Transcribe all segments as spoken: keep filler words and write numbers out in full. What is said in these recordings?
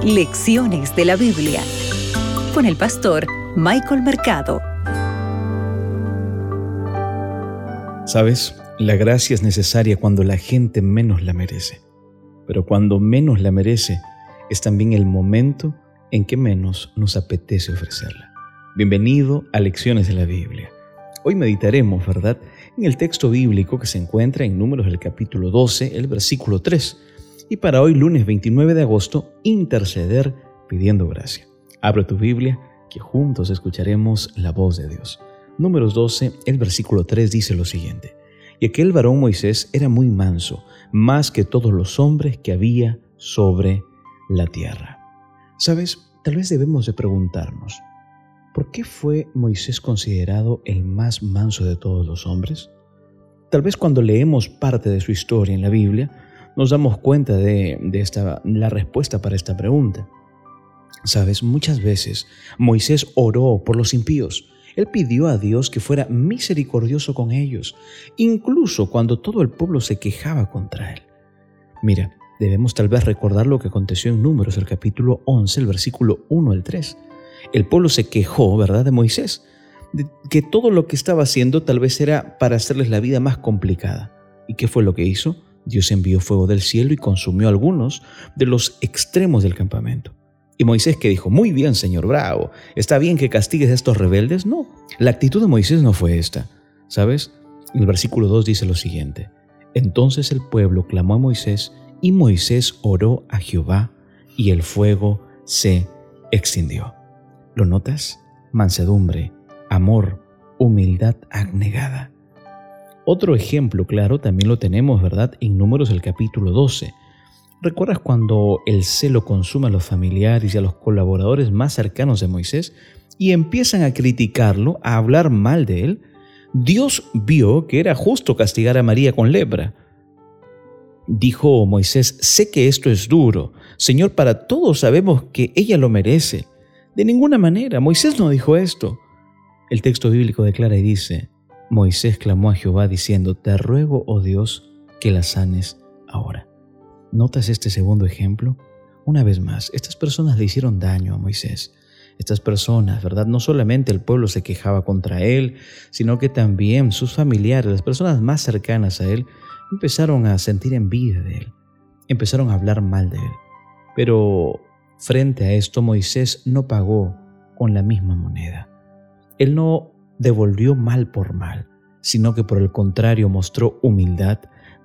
Lecciones de la Biblia con el pastor Michael Mercado. ¿Sabes? La gracia es necesaria cuando la gente menos la merece. Pero cuando menos la merece, es también el momento en que menos nos apetece ofrecerla. Bienvenido a Lecciones de la Biblia. Hoy meditaremos, ¿verdad?, en el texto bíblico que se encuentra en Números del capítulo doce, el versículo tres. Y para hoy, lunes veintinueve de agosto, interceder pidiendo gracia. Abre tu Biblia, que juntos escucharemos la voz de Dios. Números doce, el versículo tres dice lo siguiente: Y aquel varón Moisés era muy manso, más que todos los hombres que había sobre la tierra. ¿Sabes? Tal vez debemos de preguntarnos, ¿por qué fue Moisés considerado el más manso de todos los hombres? Tal vez cuando leemos parte de su historia en la Biblia, nos damos cuenta de, de esta, la respuesta para esta pregunta. ¿Sabes? Muchas veces Moisés oró por los impíos. Él pidió a Dios que fuera misericordioso con ellos, incluso cuando todo el pueblo se quejaba contra él. Mira, debemos tal vez recordar lo que aconteció en Números, el capítulo once, el versículo uno al tres. El pueblo se quejó, ¿verdad?, de Moisés, de que todo lo que estaba haciendo tal vez era para hacerles la vida más complicada. ¿Y qué fue lo que hizo? Dios envió fuego del cielo y consumió algunos de los extremos del campamento. Y Moisés, que dijo: muy bien, Señor, bravo, ¿está bien que castigues a estos rebeldes? No, la actitud de Moisés no fue esta. ¿Sabes? El versículo dos dice lo siguiente: Entonces el pueblo clamó a Moisés, y Moisés oró a Jehová, y el fuego se extinguió. ¿Lo notas? Mansedumbre, amor, humildad abnegada. Otro ejemplo claro también lo tenemos, ¿verdad?, en Números el capítulo doce. ¿Recuerdas cuando el celo consume a los familiares y a los colaboradores más cercanos de Moisés y empiezan a criticarlo, a hablar mal de él? Dios vio que era justo castigar a María con lepra. Dijo Moisés: sé que esto es duro, Señor, para todos sabemos que ella lo merece. De ninguna manera, Moisés no dijo esto. El texto bíblico declara y dice: Moisés clamó a Jehová diciendo: te ruego, oh Dios, que la sanes ahora. ¿Notas este segundo ejemplo? Una vez más, estas personas le hicieron daño a Moisés. Estas personas, ¿verdad? No solamente el pueblo se quejaba contra él, sino que también sus familiares, las personas más cercanas a él, empezaron a sentir envidia de él. Empezaron a hablar mal de él. Pero frente a esto, Moisés no pagó con la misma moneda. Él no devolvió mal por mal, sino que por el contrario mostró humildad,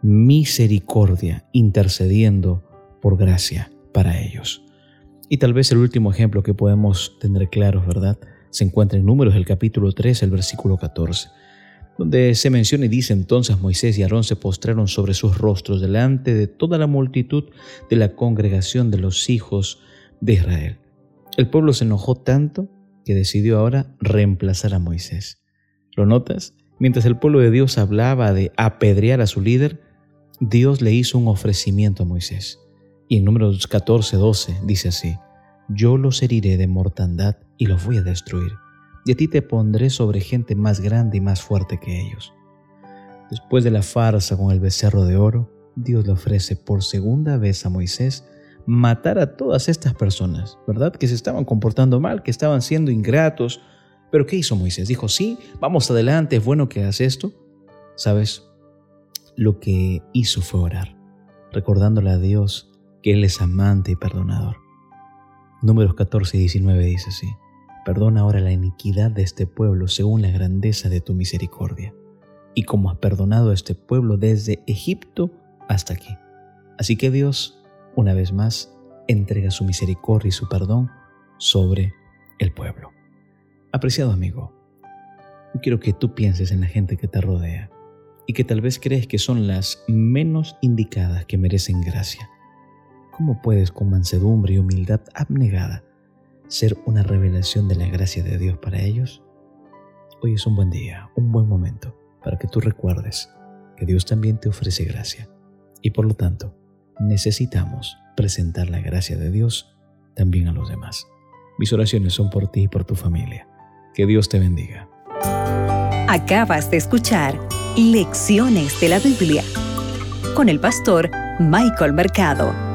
misericordia, intercediendo por gracia para ellos. Y tal vez el último ejemplo que podemos tener claro, ¿verdad?, se encuentra en Números el capítulo tres, el versículo catorce, donde se menciona y dice: entonces Moisés y Aarón se postraron sobre sus rostros delante de toda la multitud de la congregación de los hijos de Israel. El pueblo se enojó tanto que decidió ahora reemplazar a Moisés. ¿Lo notas? Mientras el pueblo de Dios hablaba de apedrear a su líder, Dios le hizo un ofrecimiento a Moisés. Y en Números catorce, doce dice así: yo los heriré de mortandad y los voy a destruir, y a ti te pondré sobre gente más grande y más fuerte que ellos. Después de la farsa con el becerro de oro, Dios le ofrece por segunda vez a Moisés matar a todas estas personas, ¿verdad?, que se estaban comportando mal, que estaban siendo ingratos. ¿Pero qué hizo Moisés? Dijo: sí, vamos adelante, es bueno que hagas esto. ¿Sabes? Lo que hizo fue orar, recordándole a Dios que Él es amante y perdonador. Números catorce, diecinueve dice así: perdona ahora la iniquidad de este pueblo según la grandeza de tu misericordia, y como has perdonado a este pueblo desde Egipto hasta aquí. Así que Dios, una vez más, entrega su misericordia y su perdón sobre el pueblo. Apreciado amigo, yo quiero que tú pienses en la gente que te rodea y que tal vez crees que son las menos indicadas que merecen gracia. ¿Cómo puedes, con mansedumbre y humildad abnegada, ser una revelación de la gracia de Dios para ellos? Hoy es un buen día, un buen momento para que tú recuerdes que Dios también te ofrece gracia y por lo tanto necesitamos presentar la gracia de Dios también a los demás. Mis oraciones son por ti y por tu familia. Que Dios te bendiga. Acabas de escuchar Lecciones de la Biblia con el pastor Michael Mercado.